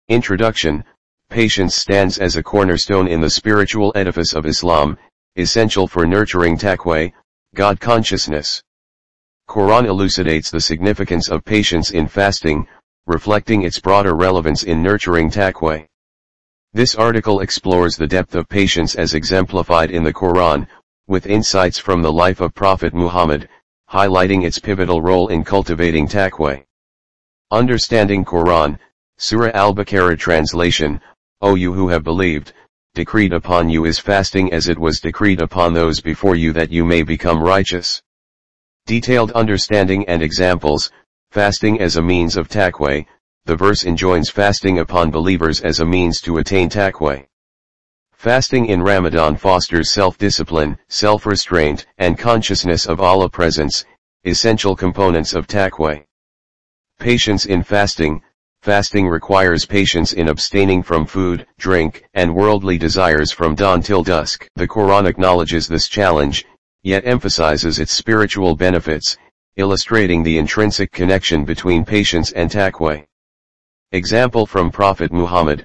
Introduction. Patience stands as a cornerstone in the spiritual edifice of Islam, essential for nurturing taqwa, God consciousness. Quran elucidates the significance of patience in fasting, reflecting its broader relevance in nurturing taqwa. This article explores the depth of patience as exemplified in the Quran, with insights from the life of Prophet Muhammad, highlighting its pivotal role in cultivating taqwa. Understanding Quran, Surah Al-Baqarah translation, O you who have believed, decreed upon you is fasting as it was decreed upon those before you that you may become righteous. Detailed understanding and examples, fasting as a means of taqwa. The verse enjoins fasting upon believers as a means to attain taqwa. Fasting in Ramadan fosters self-discipline, self-restraint, and consciousness of Allah's presence, essential components of taqwa. Patience in fasting. Fasting requires patience in abstaining from food, drink, and worldly desires from dawn till dusk. The Quran acknowledges this challenge, yet emphasizes its spiritual benefits, illustrating the intrinsic connection between patience and taqwa. Example from Prophet Muhammad,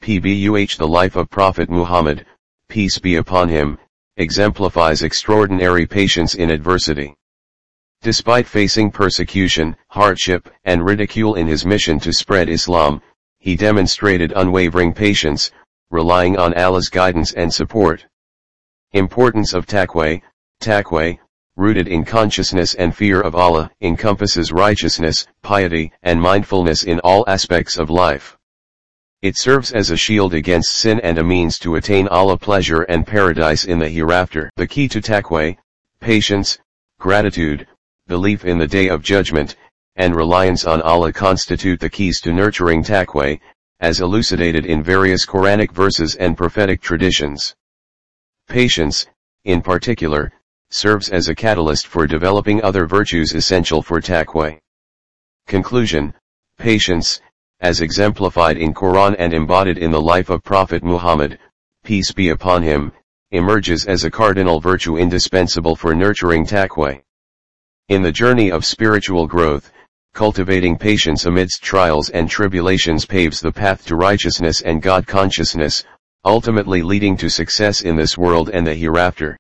Pbuh. The life of Prophet Muhammad, peace be upon him, exemplifies extraordinary patience in adversity. Despite facing persecution, hardship, and ridicule in his mission to spread Islam, he demonstrated unwavering patience, relying on Allah's guidance and support. Importance of taqwa. Taqwa, rooted in consciousness and fear of Allah, encompasses righteousness, piety, and mindfulness in all aspects of life. It serves as a shield against sin and a means to attain Allah's pleasure and paradise in the hereafter. The key to taqwa, patience, gratitude, belief in the Day of Judgment, and reliance on Allah constitute the keys to nurturing taqwa, as elucidated in various Quranic verses and prophetic traditions. Patience, in particular, serves as a catalyst for developing other virtues essential for taqwa. Conclusion. Patience, as exemplified in Quran and embodied in the life of Prophet Muhammad, peace be upon him, emerges as a cardinal virtue indispensable for nurturing taqwa. In the journey of spiritual growth, cultivating patience amidst trials and tribulations paves the path to righteousness and God consciousness, ultimately leading to success in this world and the hereafter.